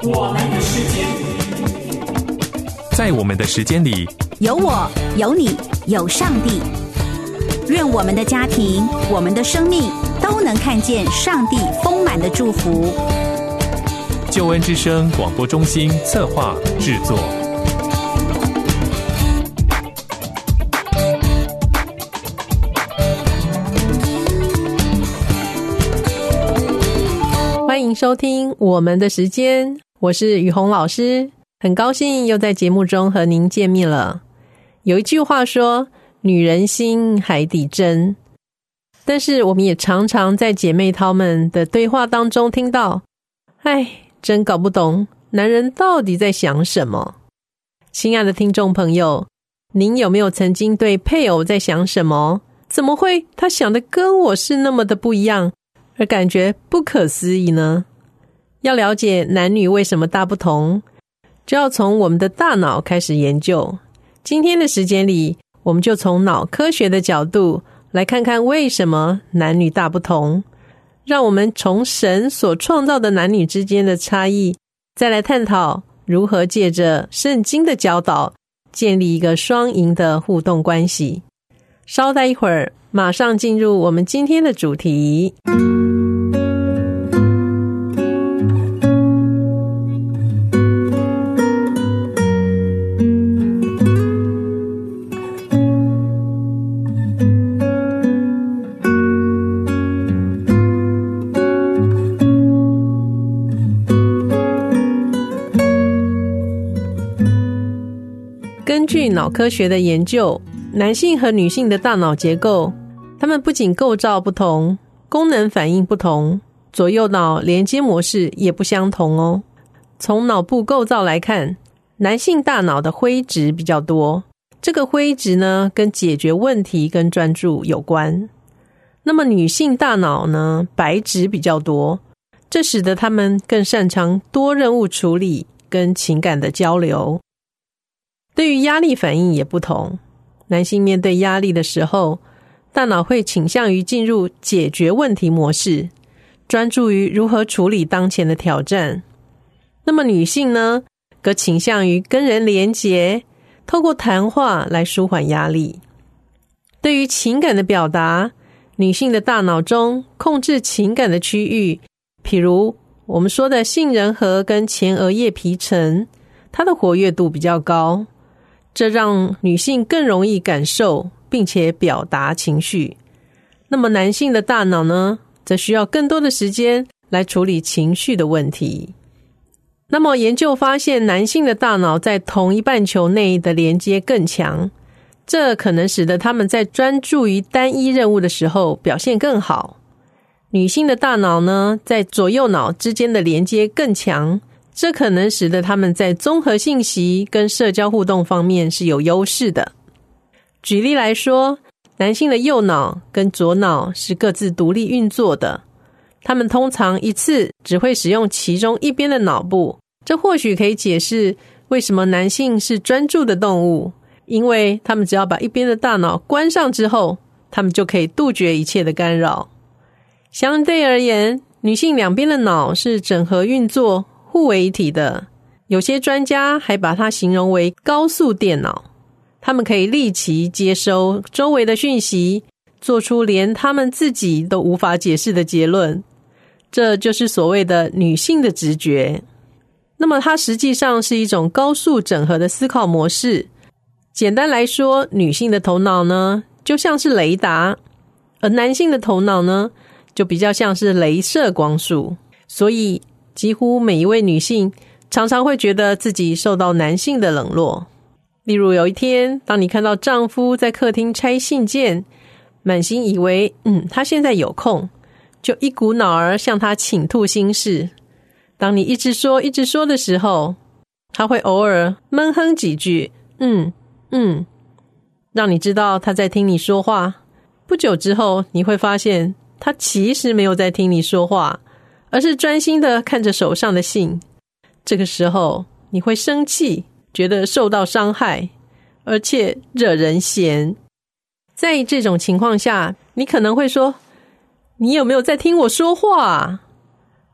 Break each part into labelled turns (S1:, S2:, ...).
S1: 我们的时间，
S2: 在我们的时间里，
S3: 有我，有你，有上帝。愿我们的家庭，我们的生命都能看见上帝丰满的祝福。
S2: 救恩之声广播中心策划制作。
S4: 欢迎收听我们的时间，我是雨虹老师，很高兴又在节目中和您见面了。有一句话说，女人心海底针，但是我们也常常在姐妹淘们的对话当中听到，真搞不懂男人到底在想什么。亲爱的听众朋友，您有没有曾经对配偶在想什么？怎么会他想的跟我是那么的不一样，而感觉不可思议呢？要了解男女为什么大不同，就要从我们的大脑开始研究。今天的时间里，我们就从脑科学的角度来看看为什么男女大不同，让我们从神所创造的男女之间的差异，再来探讨如何借着圣经的教导，建立一个双赢的互动关系。稍待一会儿，马上进入我们今天的主题。根据脑科学的研究，男性和女性的大脑结构，它们不仅构造不同，功能反应不同，左右脑连接模式也不相同哦。从脑部构造来看，男性大脑的灰质比较多，这个灰质呢，跟解决问题跟专注有关。那么女性大脑呢，白质比较多，这使得他们更擅长多任务处理跟情感的交流。对于压力反应也不同，男性面对压力的时候，大脑会倾向于进入解决问题模式，专注于如何处理当前的挑战。那么女性呢，则倾向于跟人连结，透过谈话来舒缓压力。对于情感的表达，女性的大脑中控制情感的区域，譬如我们说的杏仁核跟前额叶皮层，它的活跃度比较高，这让女性更容易感受并且表达情绪。那么男性的大脑呢，则需要更多的时间来处理情绪的问题。那么研究发现，男性的大脑在同一半球内的连接更强，这可能使得他们在专注于单一任务的时候表现更好。女性的大脑呢，在左右脑之间的连接更强，这可能使得他们在综合信息跟社交互动方面是有优势的。举例来说，男性的右脑跟左脑是各自独立运作的，他们通常一次只会使用其中一边的脑部，这或许可以解释为什么男性是专注的动物，因为他们只要把一边的大脑关上之后，他们就可以杜绝一切的干扰。相对而言，女性两边的脑是整合运作，互为一体的，有些专家还把它形容为高速电脑，他们可以立即接收周围的讯息，做出连他们自己都无法解释的结论，这就是所谓的女性的直觉。那么它实际上是一种高速整合的思考模式。简单来说，女性的头脑呢，就像是雷达，而男性的头脑呢，就比较像是雷射光束。所以几乎每一位女性常常会觉得自己受到男性的冷落。例如有一天，当你看到丈夫在客厅拆信件，满心以为他现在有空，就一股脑儿向他倾吐心事。当你一直说的时候，他会偶尔闷哼几句让你知道他在听你说话。不久之后，你会发现他其实没有在听你说话，而是专心的看着手上的信。这个时候你会生气，觉得受到伤害，而且惹人嫌。在这种情况下，你可能会说，你有没有在听我说话？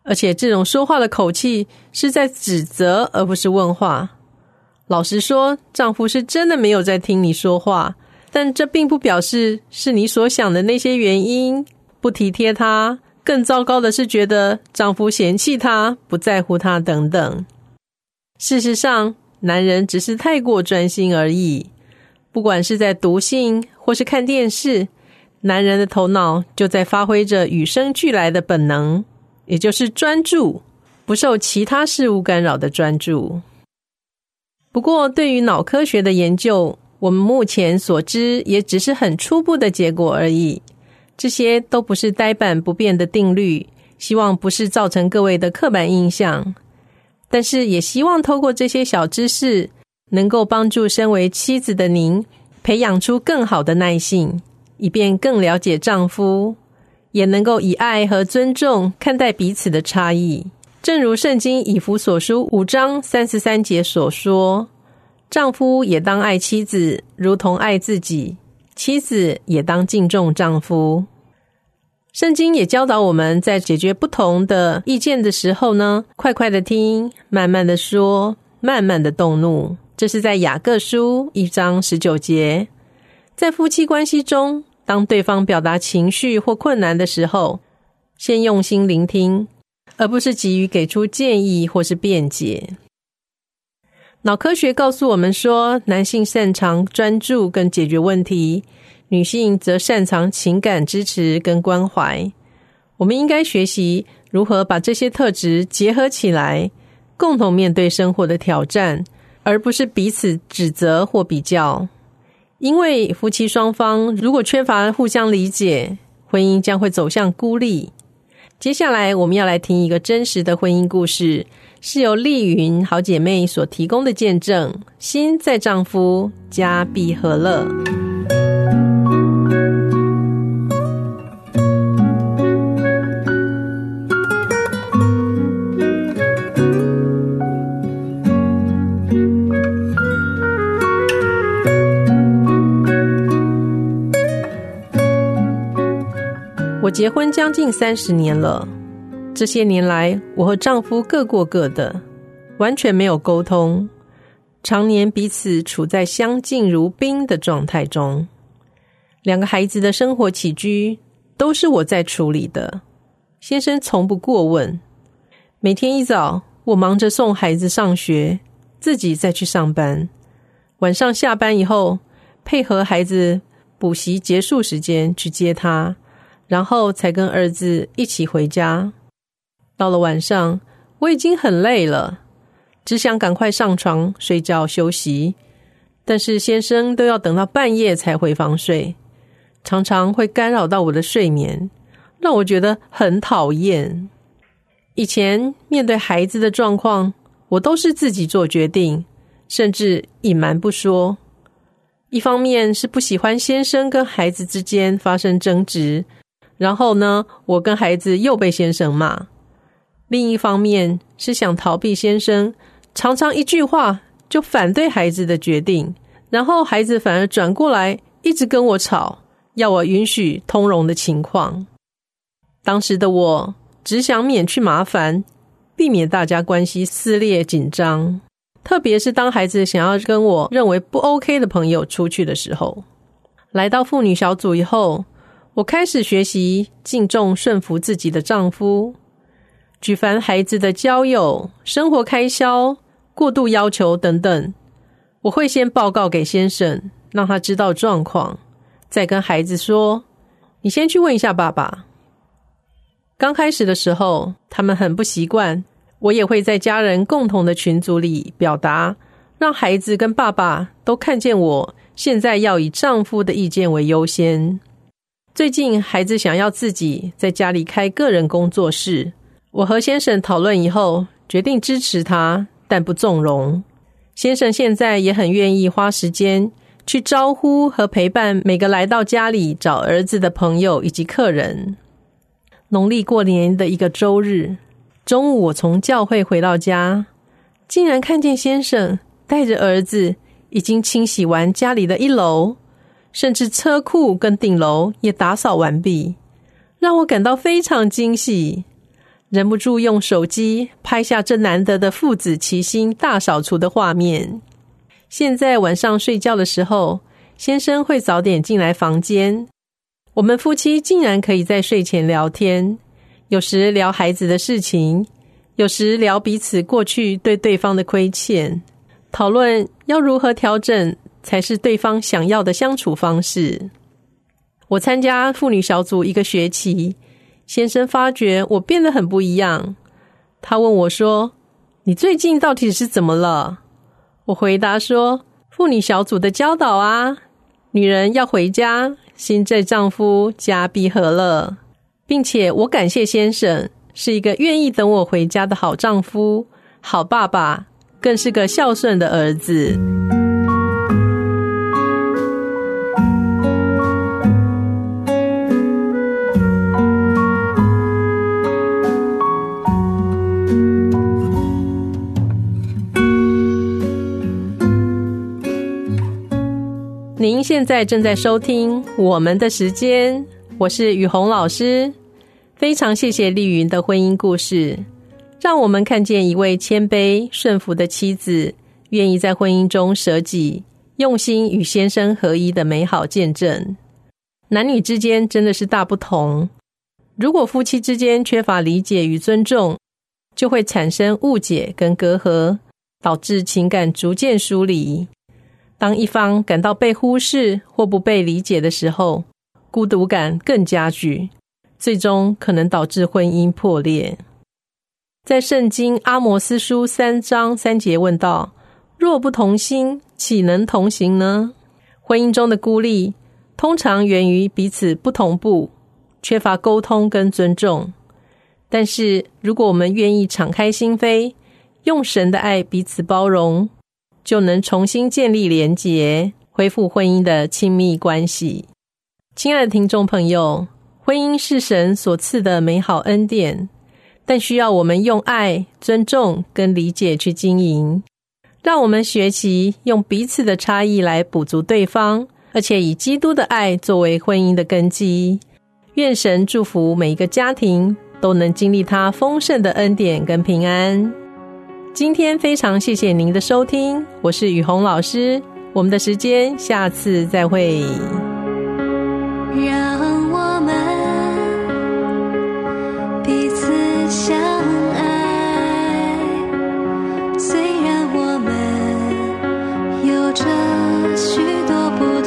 S4: 而且这种说话的口气是在指责而不是问话。老实说，丈夫是真的没有在听你说话，但这并不表示是你所想的那些原因，不体贴他，更糟糕的是觉得丈夫嫌弃他，不在乎他等等。事实上，男人只是太过专心而已，不管是在读信或是看电视，男人的头脑就在发挥着与生俱来的本能，也就是专注，不受其他事物干扰的专注。不过对于脑科学的研究，我们目前所知也只是很初步的结果而已，这些都不是呆板不变的定律，希望不是造成各位的刻板印象。但是也希望透过这些小知识，能够帮助身为妻子的您培养出更好的耐性，以便更了解丈夫，也能够以爱和尊重看待彼此的差异。正如圣经以弗所书5章33节所说，丈夫也当爱妻子，如同爱自己，妻子也当敬重丈夫。圣经也教导我们在解决不同的意见的时候呢，快快的听，慢慢的说，慢慢的动怒。这是在雅各书1章19节。在夫妻关系中，当对方表达情绪或困难的时候，先用心聆听，而不是急于给出建议或是辩解。脑科学告诉我们说，男性擅长专注跟解决问题，女性则擅长情感支持跟关怀。我们应该学习如何把这些特质结合起来，共同面对生活的挑战，而不是彼此指责或比较。因为夫妻双方如果缺乏互相理解，婚姻将会走向孤立。接下来我们要来听一个真实的婚姻故事，是由丽云好姐妹所提供的见证，心在丈夫，家必和乐。我结婚将近30年了，这些年来，我和丈夫各过各的，完全没有沟通，常年彼此处在相敬如宾的状态中。2个孩子的生活起居都是我在处理的，先生从不过问。每天一早，我忙着送孩子上学，自己再去上班。晚上下班以后，配合孩子补习结束时间去接他，然后才跟儿子一起回家。到了晚上，我已经很累了，只想赶快上床睡觉休息，但是先生都要等到半夜才回房睡，常常会干扰到我的睡眠，让我觉得很讨厌。以前面对孩子的状况，我都是自己做决定，甚至隐瞒不说。一方面是不喜欢先生跟孩子之间发生争执，然后呢，我跟孩子又被先生骂。另一方面是想逃避先生常常一句话就反对孩子的决定，然后孩子反而转过来一直跟我吵，要我允许通融的情况。当时的我只想免去麻烦，避免大家关系撕裂紧张，特别是当孩子想要跟我认为不 OK 的朋友出去的时候。来到妇女小组以后，我开始学习敬重顺服自己的丈夫，举凡孩子的交友、生活开销、过度要求等等，我会先报告给先生，让他知道状况，再跟孩子说，你先去问一下爸爸。刚开始的时候，他们很不习惯，我也会在家人共同的群组里表达，让孩子跟爸爸都看见我现在要以丈夫的意见为优先。最近孩子想要自己在家里开个人工作室，我和先生讨论以后，决定支持他，但不纵容。先生现在也很愿意花时间去招呼和陪伴每个来到家里找儿子的朋友以及客人。农历过年的一个周日，中午我从教会回到家，竟然看见先生带着儿子已经清洗完家里的1楼，甚至车库跟顶楼也打扫完毕，让我感到非常惊喜。 忍不住用手机拍下这难得的父子齐心大扫除的画面。现在晚上睡觉的时候，先生会早点进来房间，我们夫妻竟然可以在睡前聊天，有时聊孩子的事情，有时聊彼此过去对对方的亏欠，讨论要如何调整才是对方想要的相处方式。我参加妇女小组1个学期，先生发觉我变得很不一样。他问我说：“你最近到底是怎么了？”我回答说：“妇女小组的教导啊，女人要回家，心在丈夫，家必和乐。”并且我感谢先生是一个愿意等我回家的好丈夫、好爸爸，更是个孝顺的儿子。您现在正在收听我们的时间，我是雨虹老师。非常谢谢丽云的婚姻故事，让我们看见一位谦卑顺服的妻子，愿意在婚姻中舍己，用心与先生合一的美好见证。男女之间真的是大不同，如果夫妻之间缺乏理解与尊重，就会产生误解跟隔阂，导致情感逐渐疏离。当一方感到被忽视或不被理解的时候，孤独感更加剧，最终可能导致婚姻破裂。在圣经阿摩斯书3章3节问道：若不同心，岂能同行呢？婚姻中的孤立通常源于彼此不同步，缺乏沟通跟尊重。但是如果我们愿意敞开心扉，用神的爱彼此包容，就能重新建立连结，恢复婚姻的亲密关系。亲爱的听众朋友，婚姻是神所赐的美好恩典，但需要我们用爱、尊重跟理解去经营。让我们学习用彼此的差异来补足对方，而且以基督的爱作为婚姻的根基。愿神祝福每一个家庭都能经历他丰盛的恩典跟平安。今天非常谢谢您的收听，我是雨虹老师，我们的时间下次再会。
S5: 让我们彼此相爱，虽然我们有着许多不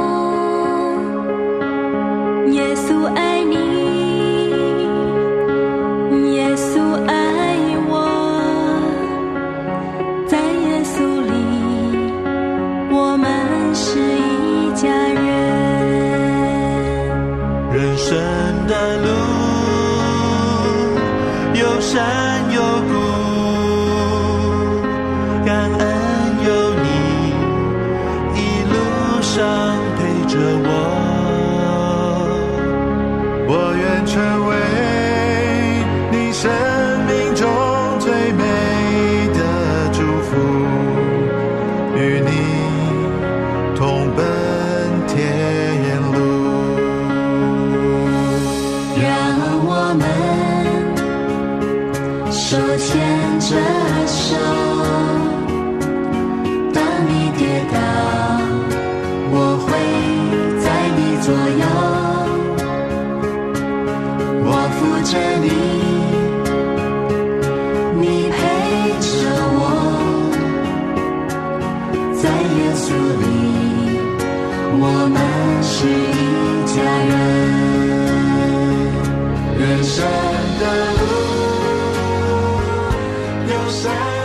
S5: 同，耶稣爱你，耶稣爱我，在耶稣里我们是一家人。
S1: 人生的路有山有谷，感恩有你一路上陪着我，我愿成为你生命中最美的祝福，与你同奔天路。手牵着手，当你跌倒，我会在你左右，我扶着你，你陪着我，在耶稣里我们是一家人。人生的路有山